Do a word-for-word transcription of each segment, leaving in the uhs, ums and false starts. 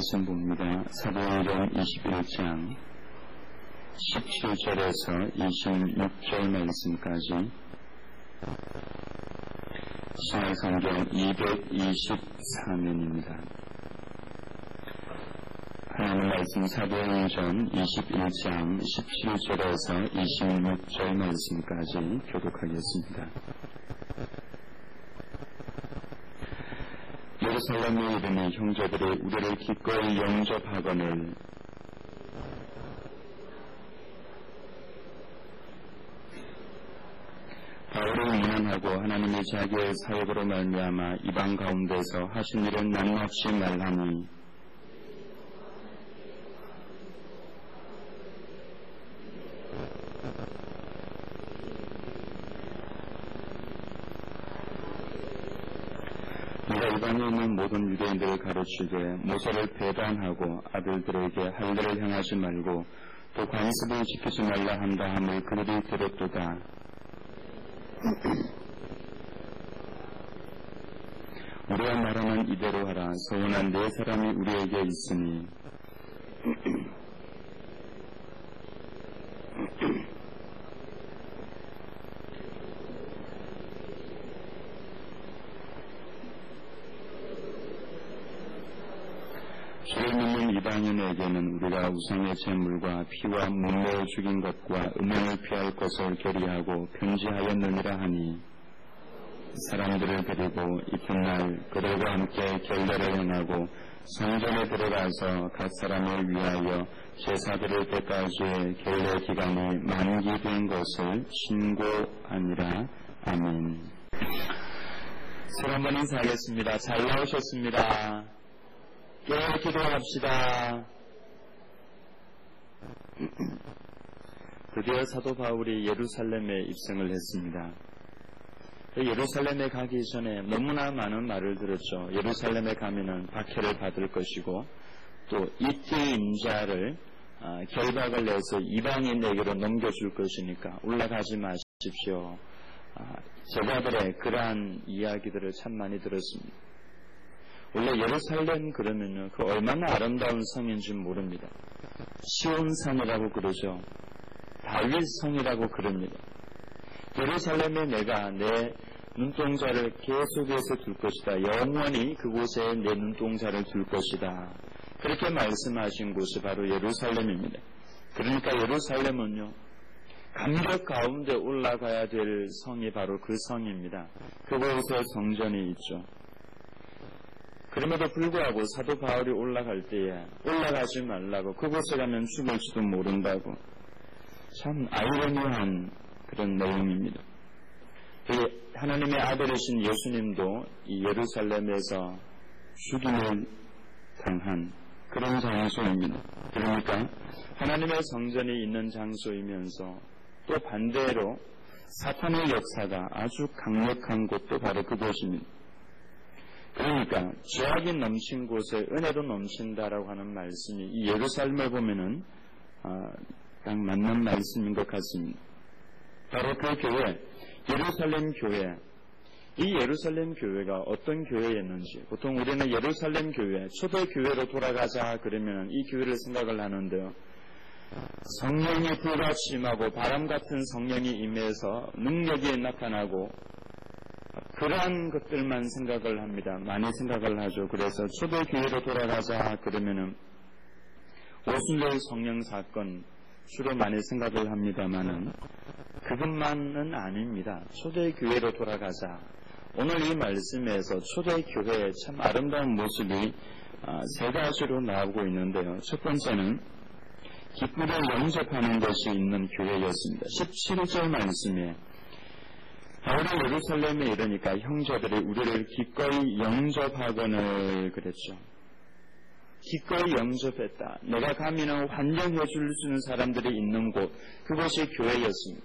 말씀 봅니다. 사도행전 이십일 장 십칠 절에서 이십육 절 말씀까지 신약성경 이백이십사 면입니다. 하나님 말씀 사도행전 이십일 장 십칠 절에서 이십육 절 말씀까지 교독하겠습니다. 예루살렘에 이르니 형제들이 우리를 기꺼이 영접하거늘 바울을 문안하고 하나님이 자기의 사역으로 말미암아 이방 가운데서 하신 일은 낱낱이 말하니 네가 이방에 있는 모든 유대인들을 가르치되 모세를 배반하고 아들들에게 할례를 행하지 말고 또 관습을 지키지 말라 한다 함을 그들이 들었도다. 우리가 말하는 이대로 하라. 서운한 네 사람이 우리에게 있으니 주를 믿는 이방인에게는 우리가 우상의 제물과 피와 문매에 죽인 것과 음행을 피할 것을 결의하고 편지하였느니라 하니 사람들을 데리고 이튿날 그들과 함께 결례를 행하고 성전에 들어가서 각 사람을 위하여 제사드릴 때까지의 결례 기간이 만기된 것을 신고하니라. 아멘. 세 번 인사하겠습니다. 잘 나오셨습니다. 깨어 기도합시다. 드디어 사도 바울이 예루살렘에 입성을 했습니다. 예루살렘에 가기 전에 너무나 많은 말을 들었죠. 예루살렘에 가면은 박해를 받을 것이고 또 이티 인자를 아, 결박을 내서 이방인에게로 넘겨줄 것이니까 올라가지 마십시오. 아, 제자들의 그러한 이야기들을 참 많이 들었습니다. 원래 예루살렘 그러면요, 그 얼마나 아름다운 성인지 모릅니다. 시온산이라고 그러죠. 다윗 성이라고 그럽니다. 예루살렘에 내가 내 눈동자를 계속해서 둘 것이다. 영원히 그곳에 내 눈동자를 둘 것이다. 그렇게 말씀하신 곳이 바로 예루살렘입니다. 그러니까 예루살렘은요, 감격 가운데 올라가야 될 성이 바로 그 성입니다. 그곳에 성전이 있죠. 그럼에도 불구하고 사도 바울이 올라갈 때에 올라가지 말라고, 그곳에 가면 죽을지도 모른다고, 참 아이러니한 그런 내용입니다. 하나님의 아들이신 예수님도 이 예루살렘에서 죽임을 당한 그런 장소입니다. 그러니까 하나님의 성전이 있는 장소이면서 또 반대로 사탄의 역사가 아주 강력한 곳도 바로 그곳입니다. 그러니까 죄악이 넘친 곳에 은혜도 넘친다라고 하는 말씀이 이 예루살렘을 보면은 아, 딱 맞는 말씀인 것 같습니다. 바로 그 교회, 예루살렘 교회, 이 예루살렘 교회가 어떤 교회였는지, 보통 우리는 예루살렘 교회, 초대 교회로 돌아가자 그러면 이 교회를 생각을 하는데요. 성령이 불같이 임하고 바람 같은 성령이 임해서 능력이 나타나고 그러한 것들만 생각을 합니다. 많이 생각을 하죠. 그래서 초대 교회로 돌아가자 그러면은 오순절 성령 사건 주로 많이 생각을 합니다만은 그것만은 아닙니다. 초대 교회로 돌아가자. 오늘 이 말씀에서 초대 교회의 참 아름다운 모습이 세 가지로 나오고 있는데요. 첫 번째는 기쁘게 영접하는 것이 있는 교회였습니다. 십칠 절 말씀에 바울이 예루살렘에 이르니까 형제들이 우리를 기꺼이 영접하거늘 그랬죠. 기꺼이 영접했다. 내가 가면은 환영해 줄 수 있는 사람들이 있는 곳, 그곳이 교회였습니다.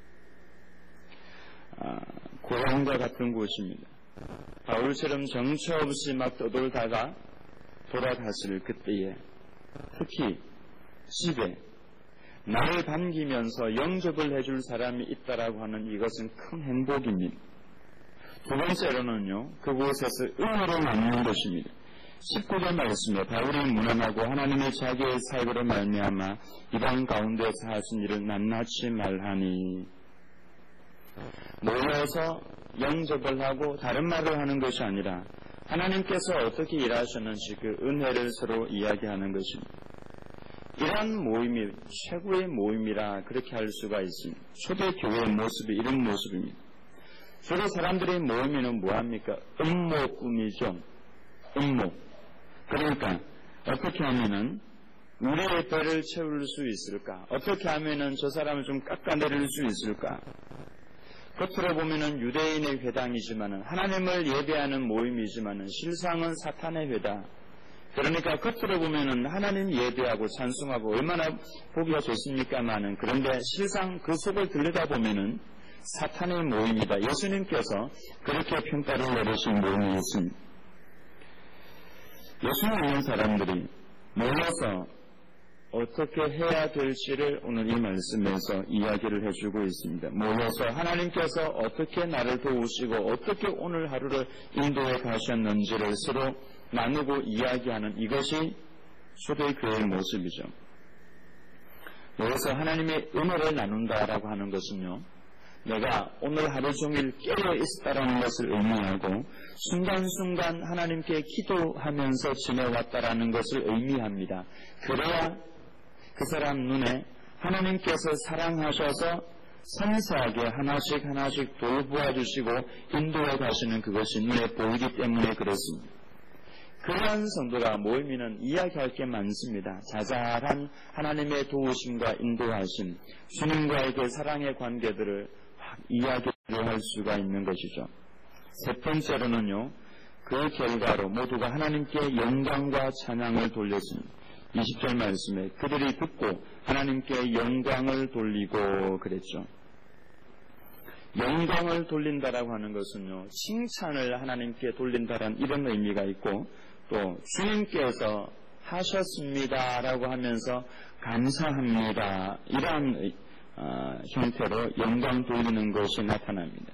아, 고향과 같은 곳입니다. 바울처럼 정처 없이 막 떠돌다가 돌아갔을 그때에 특히 집에 나를 반기면서 영접을 해줄 사람이 있다라고 하는 이것은 큰 행복입니다. 두 번째로는요, 그곳에서 은혜로 나누는 것입니다. 십구 절 말씀에 바울이 무난하고 하나님의 자기의 사역으로 말미암아 이방 가운데서 하신 일을 낱낱이 말하니, 모여서 영접을 하고 다른 말을 하는 것이 아니라 하나님께서 어떻게 일하셨는지 그 은혜를 서로 이야기하는 것입니다. 이러한 모임이 최고의 모임이라 그렇게 할 수가 있습니다. 초대교회의 모습이 이런 모습입니다. 주로 사람들의 모임에는 뭐합니까? 음모 꿈이죠. 음모. 그러니까 어떻게 하면은 우리의 배를 채울 수 있을까? 어떻게 하면은 저 사람을 좀 깎아내릴 수 있을까? 겉으로 보면은 유대인의 회당이지만은 하나님을 예배하는 모임이지만은 실상은 사탄의 회당. 그러니까 겉으로 보면은 하나님 예배하고 찬송하고 얼마나 보기가 좋습니까마는, 그런데 실상 그 속을 들여다보면은 사탄의 모임이다. 예수님께서 그렇게 평가를 내리신 모임이 있습니다. 예수 믿는 사람들이 모여서 어떻게 해야 될지를 오늘 이 말씀에서 이야기를 해주고 있습니다. 모여서 하나님께서 어떻게 나를 도우시고 어떻게 오늘 하루를 인도해 가셨는지를 서로 나누고 이야기하는 이것이 초대교회의 모습이죠. 모여서 하나님의 은혜를 나눈다라고 하는 것은요, 내가 오늘 하루 종일 깨어 있었다라는 것을 의미하고 순간순간 하나님께 기도하면서 지내왔다라는 것을 의미합니다. 그래야 그 사람 눈에 하나님께서 사랑하셔서 섬세하게 하나씩 하나씩 돌보아 주시고 인도해 가시는 그것이 눈에 보이기 때문에 그렇습니다. 그러한 성도가 모이면 이야기할 게 많습니다. 자잘한 하나님의 도우심과 인도하심, 주님과의 그 사랑의 관계들을 이야기를 할 수가 있는 것이죠. 세 번째로는요, 그 결과로 모두가 하나님께 영광과 찬양을 돌렸습니다. 이십 절 말씀에 그들이 듣고 하나님께 영광을 돌리고 그랬죠. 영광을 돌린다라고 하는 것은요, 칭찬을 하나님께 돌린다라는 이런 의미가 있고, 또 주님께서 하셨습니다라고 하면서 감사합니다, 이러한 어, 형태로 영광 돌리는 것이 나타납니다.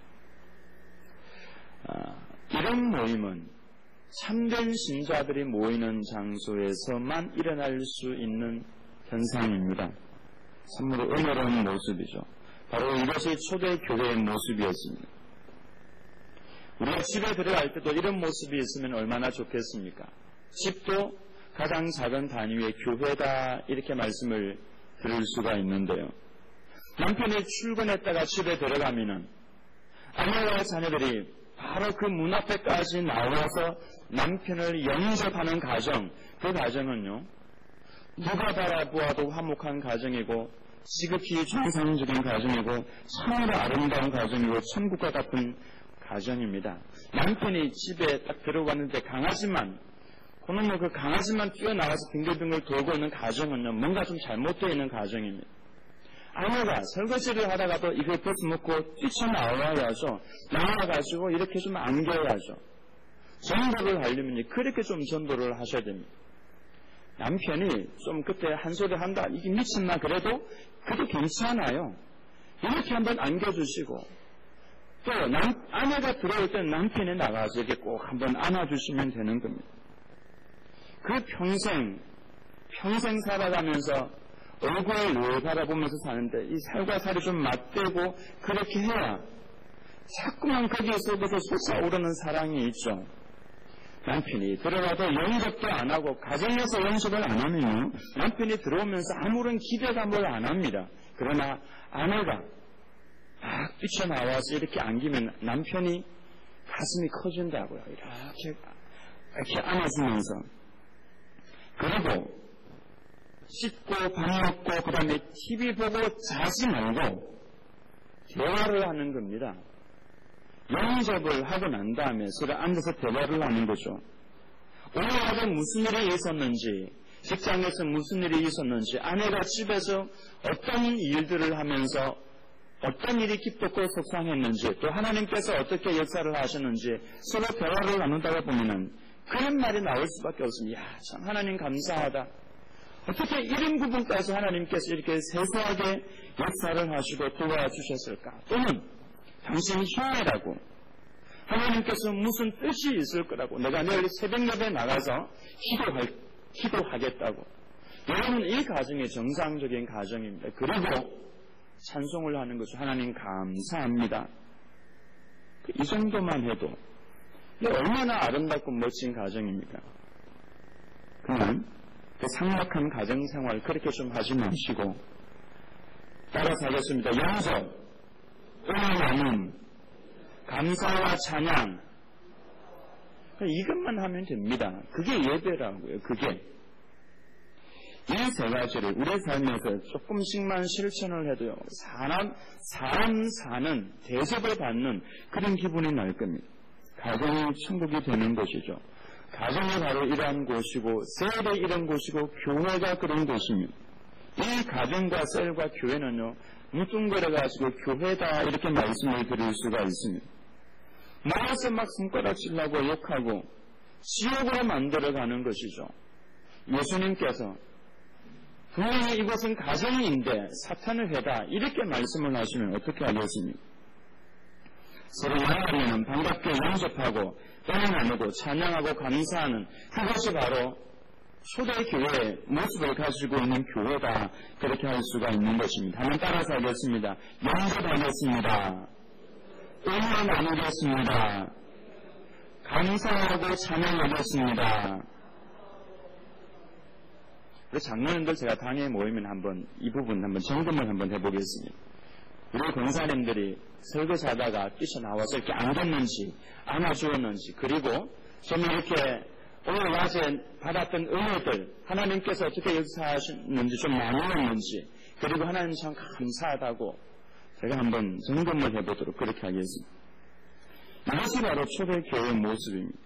어, 이런 모임은 참된 신자들이 모이는 장소에서만 일어날 수 있는 현상입니다. 참으로 은혜로운 모습이죠. 바로 이것이 초대교회의 모습이었습니다. 우리가 집에 들어갈 때도 이런 모습이 있으면 얼마나 좋겠습니까? 집도 가장 작은 단위의 교회다, 이렇게 말씀을 들을 수가 있는데요. 남편이 출근했다가 집에 들어가면은 아내와 자녀들이 바로 그 문 앞에까지 나와서 남편을 영접하는 가정, 그 가정은요, 누가 바라보아도 화목한 가정이고 지극히 정상적인 가정이고 참으로 아름다운 가정이고 천국과 같은 가정입니다. 남편이 집에 딱 들어갔는데 강아지만, 그놈의 그 강아지만 뛰어나와서 빙글빙글 돌고 있는 가정은요, 뭔가 좀 잘못되어 있는 가정입니다. 아내가 설거지를 하다가도 이걸 벗어먹고 뛰쳐나와야죠. 나와가지고 이렇게 좀 안겨야죠. 전도를 하려면 그렇게 좀 전도를 하셔야 됩니다. 남편이 좀 그때 한 소리 한다, 이게 미쳤나 그래도 그래도 괜찮아요. 이렇게 한번 안겨주시고, 또 남, 아내가 들어올 때는 남편이 나가서 이렇게 꼭 한번 안아주시면 되는 겁니다. 그 평생 평생 살아가면서 얼굴을 늘 바라보면서 사는데 이 살과 살이 좀 맞대고 그렇게 해야 자꾸만 거기 속에서 솟아오르는 사랑이 있죠. 남편이 들어가도 영접도 안 하고 가정에서 영접을 안 하면요, 남편이 들어오면서 아무런 기대감을 안 합니다. 그러나 아내가 막 뛰쳐나와서 이렇게 안기면 남편이 가슴이 커진다고요. 이렇게 이렇게 안아주면서. 그리고 씻고 밥 먹고 그 다음에 티비 보고 자지 말고 대화를 하는 겁니다. 영접을 하고 난 다음에 서로 앉아서 대화를 하는 거죠. 오늘 하루 무슨 일이 있었는지, 직장에서 무슨 일이 있었는지, 아내가 집에서 어떤 일들을 하면서 어떤 일이 기뻤고 속상했는지, 또 하나님께서 어떻게 역사를 하셨는지 서로 대화를 나눈다가 보면은 그런 말이 나올 수밖에 없습니다. 야, 참 하나님 감사하다. 어떻게 이런 부분까지 하나님께서 이렇게 세세하게 역사를 하시고 도와주셨을까? 또는 당신이 힘내라고, 하나님께서 무슨 뜻이 있을 거라고 내가 내일 새벽 예배에 나가서 기도할, 기도하겠다고. 여러분 이 가정이 정상적인 가정입니다. 그리고 찬송을 하는 것을 하나님 감사합니다. 이 정도만 해도 얼마나 아름답고 멋진 가정입니까? 그러면 그 삭막한 가정생활 그렇게 좀 하지 마시고 따라서 하겠습니다. 영접, 은혜 나눔, 감사와 찬양, 이것만 하면 됩니다. 그게 예배라고요. 그게 이 세 가지를 우리 삶에서 조금씩만 실천을 해도요, 사람, 사람 사는, 대접을 받는 그런 기분이 날 겁니다. 가정이 천국이 되는 것이죠. 가정이 바로 이러한 곳이고, 셀이 이런 곳이고, 교회가 그런 곳입니다. 이 가정과 셀과 교회는요, 뭉뚱그려가지고 교회다 이렇게 말씀을 드릴 수가 있습니다. 모여서 막 손가락질하고 욕하고 지옥으로 만들어가는 것이죠. 예수님께서 분명히 이것은 가정인데 사탄의 회다 이렇게 말씀을 하시면 어떻게 하겠습니까? 서로 만나면 반갑게 영접하고 은혜 나누고 찬양하고 감사하는 그것이 바로 초대교회의 모습을 가지고 있는 교회다 그렇게 할 수가 있는 것입니다. 한번 따라서 하겠습니다. 영접하겠습니다. 은혜 나누겠습니다. 감사하고 찬양하겠습니다. 우리 장로님들 제가 당에 모이면 한번 이 부분 한번 점검을 한번 해보겠습니다. 우리 권사님들이 설교자다가 뛰쳐나와서 이렇게 안겼는지 안아주었는지 그리고 좀 이렇게 오늘 낮에 받았던 은혜들 하나님께서 어떻게 역사하셨는지 좀 나누었는지 그리고 하나님 참 감사하다고 제가 한번 점검을 해보도록 그렇게 하겠습니다. 이것이 바로 초대교회의 모습입니다.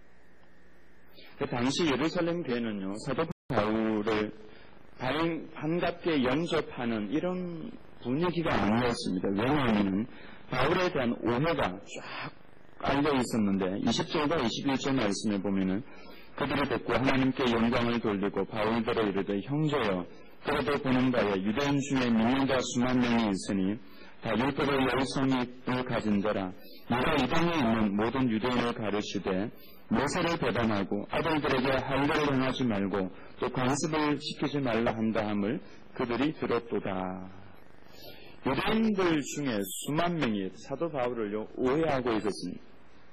그 당시 예루살렘 교회는요, 사도 바울을 반갑게 영접하는 이런 분위기가 아니었습니다. 왜냐하면 바울에 대한 오해가 쫙 깔려 있었는데 이십 절과 이십일 절 말씀에 보면은 그들을 듣고 하나님께 영광을 돌리고 바울들의 이르되 형제여 그래도 보는 바에 유대인 중에 믿는 자 수만 명이 있으니 다 율법의 열성을 가진 자라 내가 이 땅에 있는 모든 유대인을 가르치되 모세를 배반하고 아들들에게 할례를 행하지 말고 또 관습을 지키지 말라 한다 함을 그들이 들었도다. 유대인들 중에 수만 명이 사도 바울을 오해하고 있었습니다.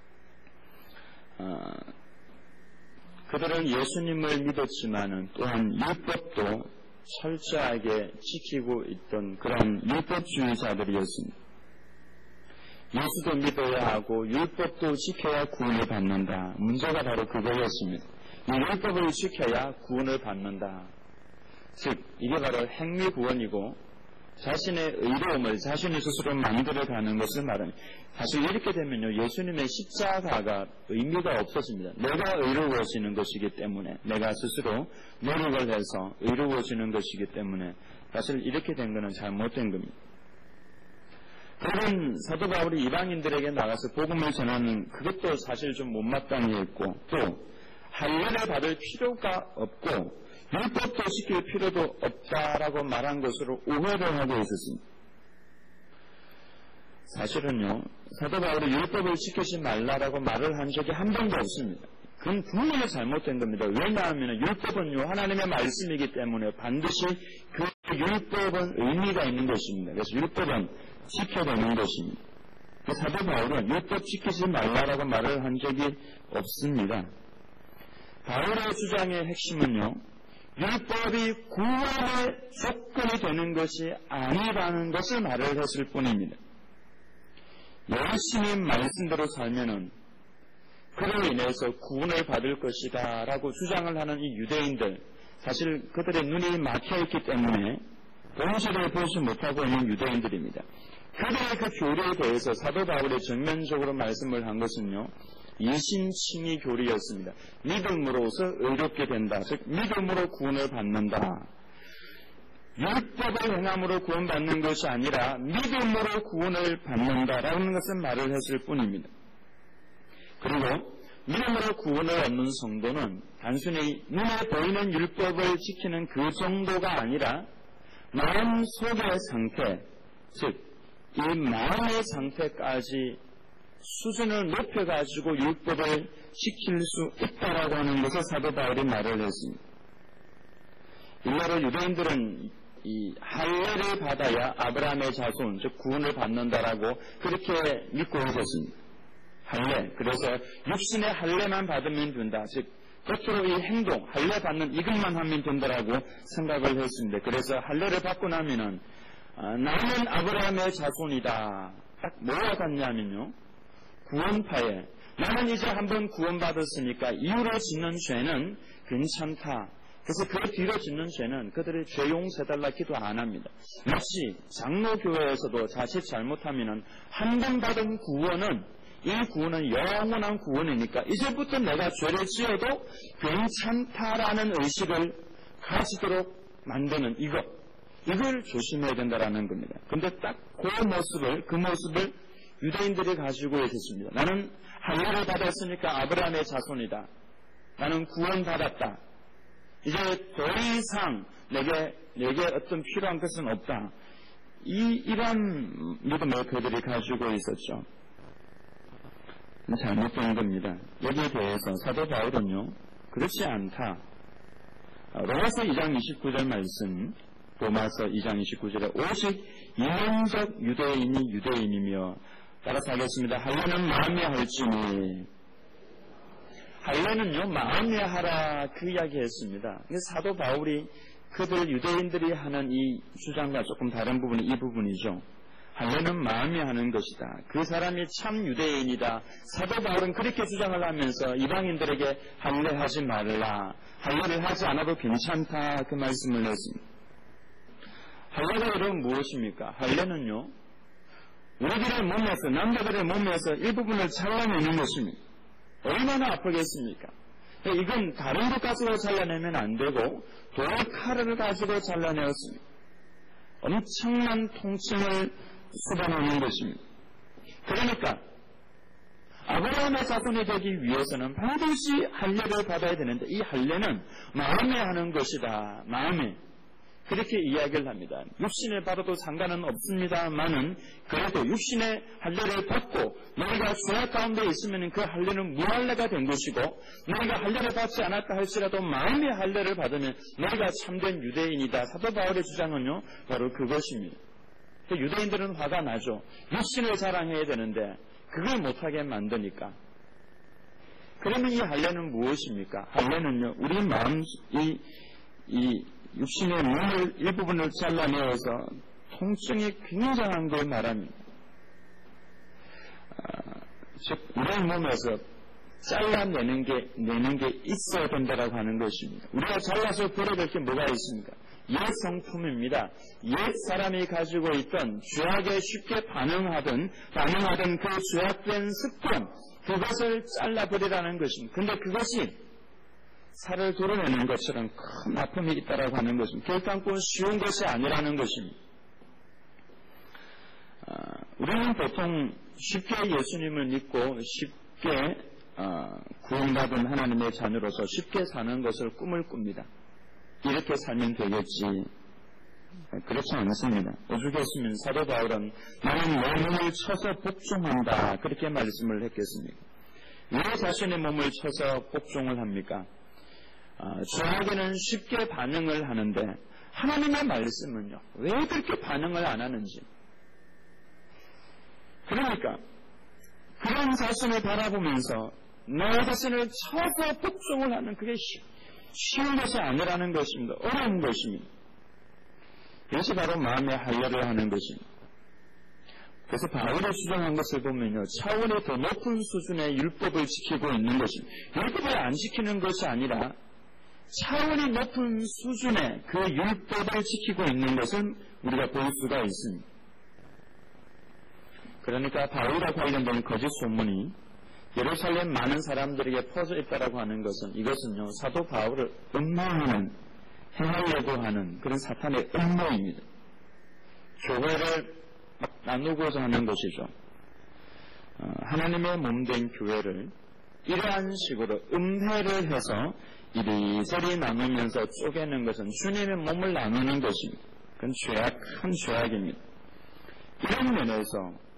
어, 그들은 예수님을 믿었지만은 또한 율법도 철저하게 지키고 있던 그런 율법주의자들이었습니다. 예수도 믿어야 하고 율법도 지켜야 구원을 받는다. 문제가 바로 그거였습니다. 이 율법을 지켜야 구원을 받는다. 즉 이게 바로 행위 구원이고 자신의 의로움을 자신이 스스로 만들어가는 것을 말합니다. 사실 이렇게 되면요, 예수님의 십자가가 의미가 없어집니다. 내가 의로워지는 것이기 때문에, 내가 스스로 노력을 해서 의로워지는 것이기 때문에 사실 이렇게 된 것은 잘못된 겁니다. 그런 사도 바울이 이방인들에게 나가서 복음을 전하는 그것도 사실 좀 못마땅히 했고 또 할례를 받을 필요가 없고 율법도 지킬 필요도 없다라고 말한 것으로 오해를 하고 있었습니다. 사실은요, 사도 바울이 율법을 지키지 말라라고 말을 한 적이 한 번도 없습니다. 그건 분명히 잘못된 겁니다. 왜냐하면 율법은요, 하나님의 말씀이기 때문에 반드시 그 율법은 의미가 있는 것입니다. 그래서 율법은 지켜야 되는 것입니다. 사도 바울은 율법 지키지 말라라고 말을 한 적이 없습니다. 바울의 주장의 핵심은요, 율법이 구원의 조건이 되는 것이 아니라는 것을 말을 했을 뿐입니다. 열심히 말씀대로 살면은 그로 인해서 구원을 받을 것이다 라고 주장을 하는 이 유대인들, 사실 그들의 눈이 막혀있기 때문에 본질을 보지 못하고 있는 유대인들입니다. 그들의 그 교리에 대해서 사도 바울이 정면적으로 말씀을 한 것은요, 이신칭의 교리였습니다. 믿음으로서 의롭게 된다. 즉 믿음으로 구원을 받는다. 율법을 행함으로 구원받는 것이 아니라 믿음으로 구원을 받는다라는 것을 말을 했을 뿐입니다. 그리고 믿음으로 구원을 얻는 성도는 단순히 눈에 보이는 율법을 지키는 그 정도가 아니라 마음 속의 상태, 즉 이 마음의 상태까지 수준을 높여가지고 율법을 지킬 수 있다라고 하는 것을 사도 바울이 말을 했습니다. 일례로 유대인들은 이 할례를 받아야 아브라함의 자손, 즉 구원을 받는다라고 그렇게 믿고 있었습니다. 할례, 그래서 육신의 할례만 받으면 된다. 즉 겉으로 이 행동, 할례 받는 이것만 하면 된다라고 생각을 했습니다. 그래서 할례를 받고 나면은 아, 나는 아브라함의 자손이다. 딱 뭐가 같냐면요, 구원파에 나는 이제 한번 구원받았으니까 이후로 짓는 죄는 괜찮다. 그래서 그 뒤로 짓는 죄는 그들의 죄 용서해달라 기도 안 합니다. 마치 장로교회에서도 자칫 잘못하면 한 번 받은 구원은 이 구원은 영원한 구원이니까 이제부터 내가 죄를 지어도 괜찮다라는 의식을 가지도록 만드는 이것, 이걸 조심해야 된다라는 겁니다. 근데 딱 그 모습을, 그 모습을 유대인들이 가지고 있었습니다. 나는 할례를 받았으니까 아브라함의 자손이다. 나는 구원받았다. 이제 더 이상 내게, 내게 어떤 필요한 것은 없다. 이, 이런 믿음을 그들이 가지고 있었죠. 잘못된 겁니다. 여기에 대해서 사도 바울은요, 그렇지 않다. 로마서 이 장 이십구 절 말씀, 로마서 이 장 이십구 절에 오직 이면적 유대인이 유대인이며, 따라서 하겠습니다. 할례는 마음에 할지니, 할례는요 마음에 하라, 그 이야기 했습니다. 사도 바울이 그들 유대인들이 하는 이 주장과 조금 다른 부분이 이 부분이죠. 할례는 마음에 하는 것이다. 그 사람이 참 유대인이다. 사도 바울은 그렇게 주장을 하면서 이방인들에게 할례하지 말라, 할례를 하지 않아도 괜찮다, 그 말씀을 했습니다. 할례가 여러분 무엇입니까? 할례는요 우리들의 몸에서, 남자들의 몸에서 일부분을 잘라내는 것입니다. 얼마나 아프겠습니까? 이건 다른 것 가지고 잘라내면 안 되고 돌칼을 가지고 잘라내었습니다. 엄청난 통증을 쏟아내는 것입니다. 그러니까 아브라함의 자손이 되기 위해서는 반드시 할례를 받아야 되는데, 이 할례는 마음에 하는 것이다. 마음에. 그렇게 이야기를 합니다. 육신을 받아도 상관은 없습니다만은 그래도 육신의 할례를 받고 너희가 죄악 가운데 있으면 그 할례는 무할례가 된 것이고, 너희가 할례를 받지 않았다 할지라도 마음의 할례를 받으면 너희가 참된 유대인이다. 사도 바울의 주장은요 바로 그것입니다. 유대인들은 화가 나죠. 육신을 자랑해야 되는데 그걸 못하게 만드니까. 그러면 이 할례는 무엇입니까? 할례는요 우리 마음, 이, 이 육신의 몸을 일부분을 잘라내어서 통증이 굉장한 걸 말합니다. 아, 즉 우리 몸에서 잘라내는 게, 내는 게 있어야 된다라고 하는 것입니다. 우리가 잘라서 버려야 될 게 뭐가 있습니까? 옛 성품입니다. 옛 사람이 가지고 있던 죄악에 쉽게 반응하던, 반응하던 그 죄악된 습관, 그것을 잘라버리라는 것입니다. 근데 그것이 살을 도려내는 것처럼 큰 아픔이 있다라고 하는 것입니다. 결단코 쉬운 것이 아니라는 것입니다. 아, 우리는 보통 쉽게 예수님을 믿고 쉽게 아, 구원받은 하나님의 자녀로서 쉽게 사는 것을 꿈을 꿉니다. 이렇게 살면 되겠지. 그렇지 않습니다. 오죽했으면 사도 바울은 나는 내 몸을 쳐서 복종한다, 그렇게 말씀을 했겠습니까? 왜 자신의 몸을 쳐서 복종을 합니까? 아, 죄악에는 쉽게 반응을 하는데 하나님의 말씀은요 왜 그렇게 반응을 안 하는지. 그러니까 그런 자신을 바라보면서 나 자신을 쳐서 복종을 하는 그게 쉬운 것이 아니라는 것입니다. 어려운 것입니다. 그것이 바로 마음의 할례를 하는 것입니다. 그래서 바울이 주장한 것을 보면요 차원이 더 높은 수준의 율법을 지키고 있는 것입니다. 율법을 안 지키는 것이 아니라 차원이 높은 수준의 그 율법을 지키고 있는 것은 우리가 볼 수가 있습니다. 그러니까 바울과 관련된 거짓 소문이 예루살렘 많은 사람들에게 퍼져 있다라고 하는 것은, 이것은요 사도 바울을 음모하는, 행하려고 하는 그런 사탄의 음모입니다. 교회를 나누고자 하는 것이죠. 어, 하나님의 몸된 교회를 이러한 식으로 음해를 해서 이리저리 나누면서 쪼개는 것은 주님의 몸을 나누는 것입니다. 그건 죄악, 큰 죄악입니다. 이런 면에서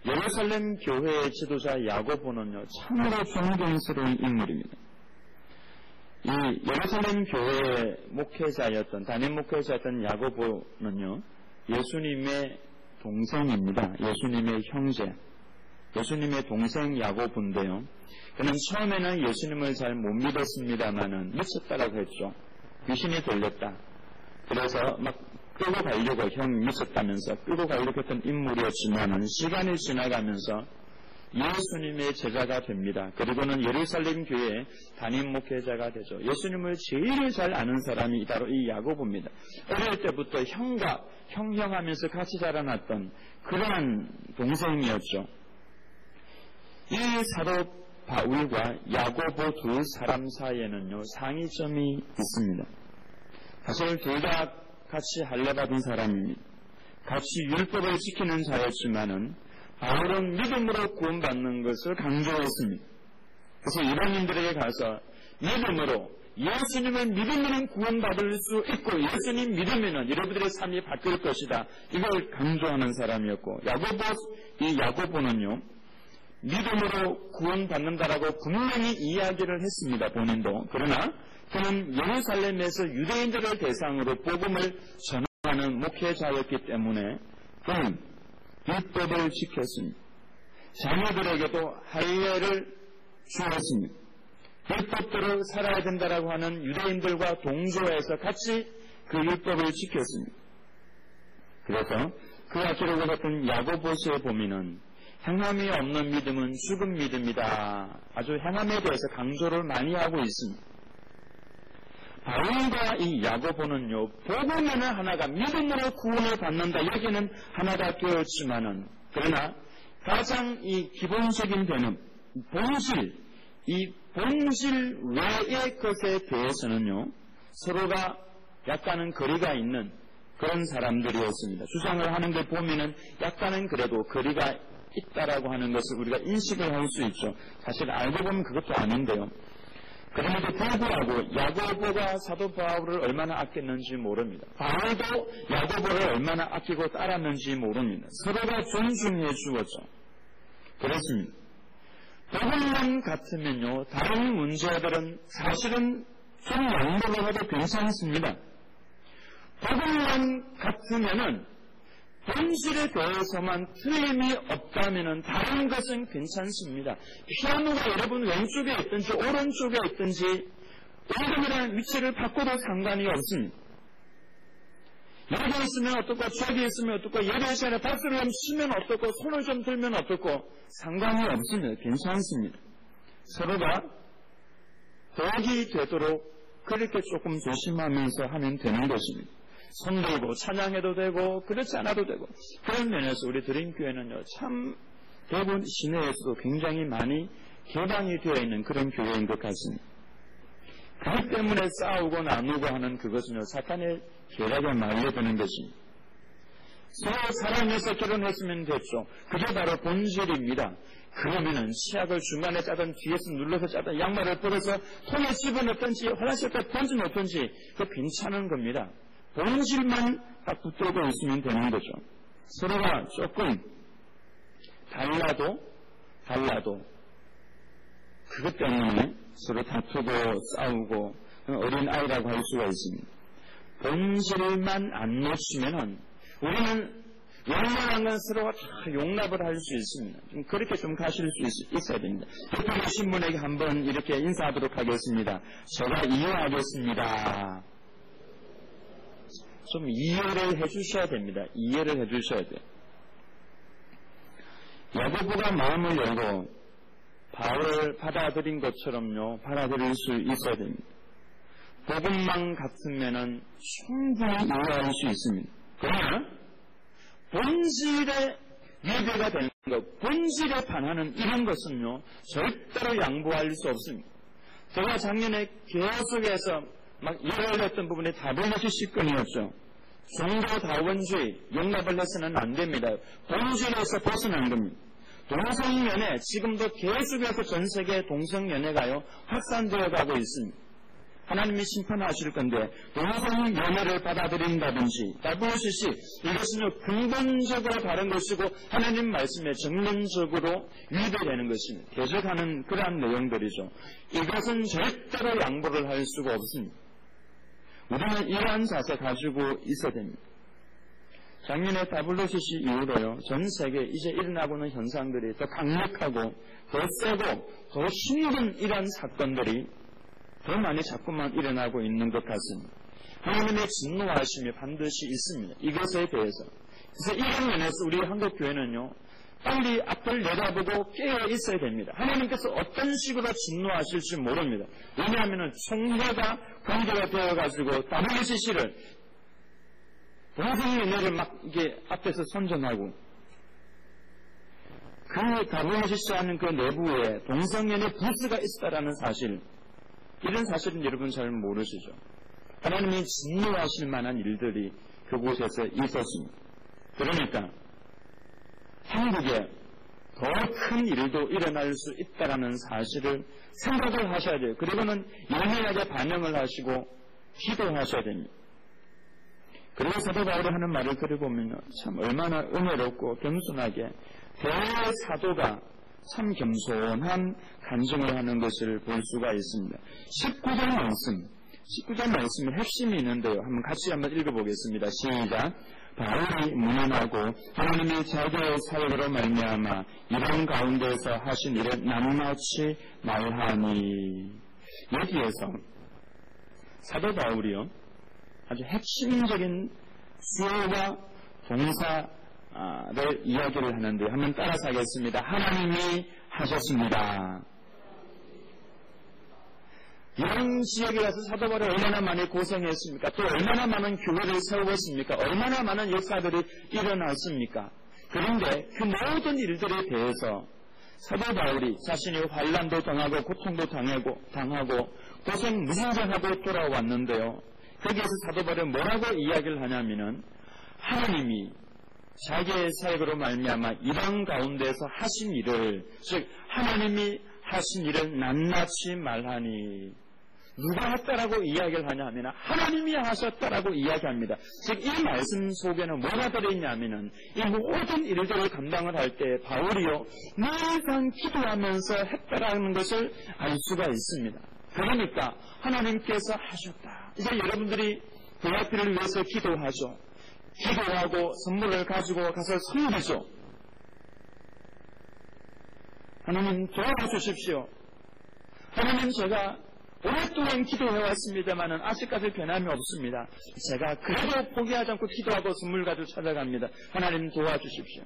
예루살렘 교회의 지도자 야고보는요, 참으로 존경스러운 인물입니다. 이 예루살렘 교회의 목회자였던, 담임 목회자였던 야고보는요, 예수님의 동생입니다. 예수님의 형제. 예수님의 동생 야고보인데요. 그는 처음에는 예수님을 잘 못 믿었습니다만은 미쳤다라고 했죠. 귀신이 들렸다. 그래서 막 끌고 가려고, 형 미쳤다면서 끌고 가려고 했던 인물이었지만은 시간이 지나가면서 예수님의 제자가 됩니다. 그리고는 예루살렘 교회의 담임 목회자가 되죠. 예수님을 제일 잘 아는 사람이 바로 이 야고보입니다. 어릴 때부터 형과 형형하면서 같이 자라났던 그러한 동생이었죠. 이 사도 바울과 야고보 두 사람 사이에는요, 상이점이 있습니다. 사실 둘 다 같이 할례받은 사람입니다. 같이 율법을 지키는 자였지만은 바울은 믿음으로 구원받는 것을 강조했습니다. 그래서 이방인들에게 가서 믿음으로, 예수님을 믿으면 구원받을 수 있고 예수님 믿으면 여러분들의 삶이 바뀔 것이다, 이걸 강조하는 사람이었고, 야고보, 이 야고보는요, 믿음으로 구원받는다라고 분명히 이야기를 했습니다. 본인도. 그러나 그는 예루살렘에서 유대인들을 대상으로 복음을 전하는 목회자였기 때문에 그는 율법을 지켰습니다. 자녀들에게도 할례를 주었습니다. 율법대로 살아야 된다라고 하는 유대인들과 동조해서 같이 그 율법을 지켰습니다. 그래서 그가 기록을 했던 야고보서에 보면은 행함이 없는 믿음은 죽은 믿음이다. 아주 행함에 대해서 강조를 많이 하고 있습니다. 바울과 이 야고보는요, 복음에는 하나가 믿음으로 구원을 받는다, 여기는 하나가 되었지만은, 그러나 가장 이 기본적인 되는 본질, 이 본질 외의 것에 대해서는요, 서로가 약간은 거리가 있는 그런 사람들이었습니다. 주장을 하는 걸 보면은 약간은 그래도 거리가 있다라고 하는 것을 우리가 인식을 할 수 있죠. 사실 알고 보면 그것도 아닌데요. 그럼에도 불구하고 야고보가 사도 바울을 얼마나 아꼈는지 모릅니다. 바울도 야고보를 얼마나 아끼고 따랐는지 모릅니다. 서로가 존중해 주었죠. 그렇습니다. 복음만 같으면요, 다른 문제들은 사실은 좀 양보를 해도 괜찮습니다. 복음만 같으면은 본질에 대해서만 틀림이 없다면 다른 것은 괜찮습니다. 피아노가 여러분 왼쪽에 있든지 오른쪽에 있든지 오른쪽이라는 위치를 바꿔도 상관이 없습니다. 여기 있으면 어떻고 저기 있으면 어떻고 예배 시간에 박수를 좀 치면 어떻고 손을 좀 들면 어떻고 상관이 없습니다. 괜찮습니다. 서로가 복이 되도록 그렇게 조금 조심하면서 하면 되는 것입니다. 손 들고 찬양해도 되고 그렇지 않아도 되고, 그런 면에서 우리 드림교회는요, 참 대부분 시내에서도 굉장히 많이 개방이 되어 있는 그런 교회인 것 같습니다. 그것 때문에 싸우고 나누고 하는 그것은요, 사탄의 계략에 말려드는 것입니다. 서로 사랑해서 결혼했으면 됐죠. 그게 바로 본질입니다. 그러면은 치약을 중간에 짜든 뒤에서 눌러서 짜든 양말을 벗어서 통에 집어넣든지 화장실에 던져놓든지 그거 괜찮은 겁니다. 본질만 딱 붙들고 있으면 되는 거죠. 서로가 조금 달라도 달라도 그것 때문에 서로 다투고 싸우고 어린 아이라고 할 수가 있습니다. 본질만 안 놓치면은 우리는 웬만한 건 서로가 다 용납을 할 수 있습니다. 좀 그렇게 좀 가실 수 있, 있어야 됩니다. 옆에 계신 분에게 한번 이렇게 인사하도록 하겠습니다. 제가 이해하겠습니다. 좀 이해를 해주셔야 됩니다. 이해를 해주셔야 돼요. 야고보가 마음을 열고 바울을 받아들인 것처럼요, 받아들일 수 있어야 됩니다. 복음만 같으면은 충분히 이해할 수 있습니다. 그러나 본질에 위배가 되는 것, 본질에 반하는 이런 것은요, 절대로 양보할 수 없습니다. 제가 작년에 교회 속에서 막 일을 했던 부분에 다분히 시건이었죠. 종교다원주의 용납을 해서는 안 됩니다. 본질에서 벗어난 겁니다. 동성연애, 지금도 계속해서 전 세계 동성연애가요 확산되어 가고 있습니다. 하나님이 심판하실 건데 동성 연애를 받아들인다든지 다부시시 이것은요 근본적으로 다른 것이고 하나님 말씀에 정론적으로 위배되는 것입니다. 대적하는 그러한 내용들이죠. 이것은 절대로 양보를 할 수가 없습니다. 우리는 이러한 자세 가지고 있어야 됩니다. 작년에 다블유씨씨 이후로요, 전 세계에 이제 일어나고 있는 현상들이 더 강력하고 더 세고 더 힘든 이러한 사건들이 더 많이 자꾸만 일어나고 있는 것 같습니다. 하나님의 진노하심이 반드시 있습니다. 이것에 대해서. 그래서 이런 면에서 우리 한국교회는요, 빨리 앞을 내다보고 깨어 있어야 됩니다. 하나님께서 어떤 식으로 진노하실지 모릅니다. 왜냐하면 총회가 관계가 되어가지고 다블유씨씨를 동성연애를 막 이게 앞에서 선전하고 그 다블유씨씨 하는 그 내부에 동성연애 부스가 있다라는 사실, 이런 사실은 여러분 잘 모르시죠. 하나님이 진노하실 만한 일들이 그곳에서 있었습니다. 그러니까 한국에 더 큰 일도 일어날 수 있다라는 사실을 생각을 하셔야 돼요. 그리고는 예민하게 반응을 하시고 기도하셔야 됩니다. 그리고 사도 바울이 하는 말을 들어보면요, 참 얼마나 은혜롭고 겸손하게 대사도가 참 겸손한 간증을 하는 것을 볼 수가 있습니다. 십구 절 말씀, 십구 절 말씀에 핵심이 있는데요. 한번 같이 한번 읽어보겠습니다. 시작. 바울이 문안하고 하나님이 자기의 사역으로 말미암아 이런 가운데에서 하신 일을 낱낱이 말하니. 여기에서 사도 바울이요, 아주 핵심적인 수요와 동사를 이야기를 하는데 한번 따라서 하겠습니다. 하나님이 하셨습니다. 이런 지역에 가서 사도 바울이 얼마나 많이 고생했습니까? 또 얼마나 많은 교회를 세우었습니까? 얼마나 많은 역사들이 일어났습니까? 그런데 그 모든 일들에 대해서 사도 바울이 자신이 환난도 당하고 고통도 당하고 당하고 고생 무진장하고 돌아왔는데요. 거기에서 사도 바울이 뭐라고 이야기를 하냐면은 하나님이 자기의 사역으로 말미암아 이방 가운데서 하신 일을, 즉 하나님이 하신 일을 낱낱이 말하니. 누가 했다라고 이야기를 하냐면 하나님이 하셨다라고 이야기합니다. 즉 이 말씀 속에는 뭐가 들어있냐면은 이 모든 일들을 감당을 할 때 바울이요 늘상 기도하면서 했다라는 것을 알 수가 있습니다. 그러니까 하나님께서 하셨다. 이제 여러분들이 브이아이피를 위해서 기도하죠. 기도하고 선물을 가지고 가서 섬기죠. 하나님 도와주십시오. 하나님, 제가 오랫동안 기도해왔습니다만은 아직까지 변함이 없습니다. 제가 그래도 포기하지 않고 기도하고 선물 가지고 찾아갑니다. 하나님 도와주십시오.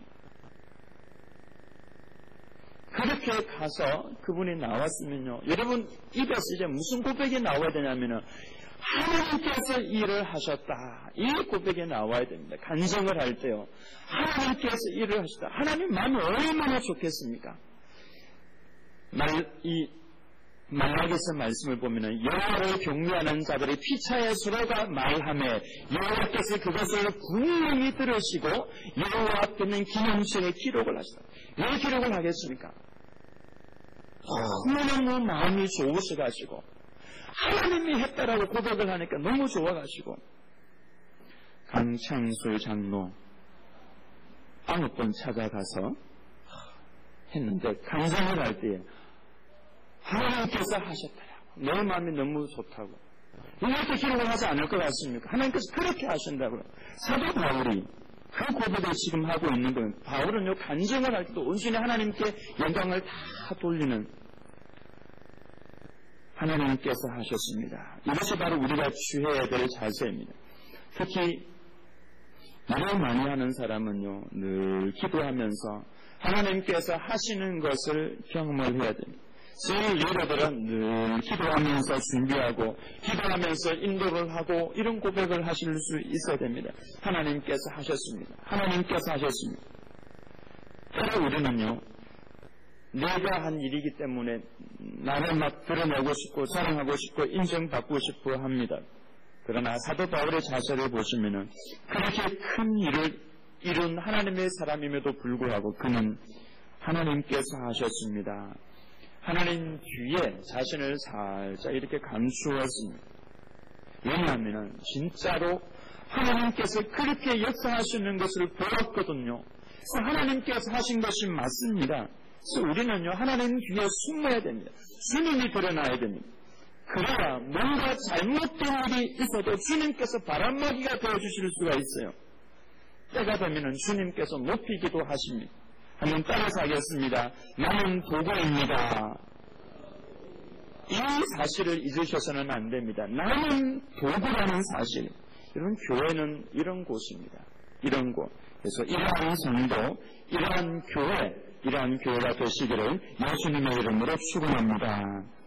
그렇게 가서 그분이 나왔으면요, 여러분 입에서 이제 무슨 고백이 나와야 되냐면은 하나님께서 일을 하셨다, 이 고백이 나와야 됩니다. 간증을 할 때요, 하나님께서 일을 하셨다. 하나님 마음이 얼마나 좋겠습니까? 말, 이 말라기서 말씀을 보면은 여호와를 경외하는 자들의 피차의 수로가 말하며 여호와께서 그것을 분명히 들으시고 여호와 앞에는 기념식의 기록을 하시다. 왜 기록을 하겠습니까? 너무너무 마음이 좋으셔가지고 하나님이 했다라고 고백을 하니까 너무 좋아가지고 강창술 장로 아홉 번 찾아가서 했는데 간증을 할 때에 하나님께서 하셨다라고, 내 마음이 너무 좋다고, 이것도 기록을 하지 않을 것 같습니까? 하나님께서 그렇게 하신다고요. 사도 바울이 그 고백을 지금 하고 있는 거예요. 바울은요, 간증을 할 때도 온전히 하나님께 영광을 다 돌리는, 하나님께서 하셨습니다. 이것이 바로 우리가 취해야 될 자세입니다. 특히 일을 많이 하는 사람은요, 늘 기도하면서 하나님께서 하시는 것을 경험을 해야 됩니다. 저희 리더들은 늘 기도하면서 준비하고 기도하면서 인도를 하고 이런 고백을 하실 수 있어야 됩니다. 하나님께서 하셨습니다. 하나님께서 하셨습니다. 그래서 우리는요, 내가 한 일이기 때문에 나를 막 드러내고 싶고 자랑하고 싶고 인정받고 싶어 합니다. 그러나 사도 바울의 자세를 보시면은 그렇게 큰 일을 이룬 하나님의 사람임에도 불구하고 그는 하나님께서 하셨습니다. 하나님 뒤에 자신을 살짝 이렇게 감추었습니다. 왜냐하면 진짜로 하나님께서 그렇게 역사하시는 것을 보았거든요. 그래서 하나님께서 하신 것이 맞습니다. 그래서 우리는요, 하나님 뒤에 숨어야 됩니다. 주님이 드러나야 됩니다. 그래야 뭔가 잘못된 일이 있어도 주님께서 바람막이가 되어주실 수가 있어요. 때가 되면 주님께서 높이기도 하십니다. 한번 따라서 하겠습니다. 나는 도구입니다. 이 사실을 잊으셔서는 안 됩니다. 나는 도구라는 사실. 여러분, 교회는 이런 곳입니다. 이런 곳. 그래서 이러한 성도, 이러한 교회, 이러한 교회가 되시기를 예수님의 이름으로 축원합니다.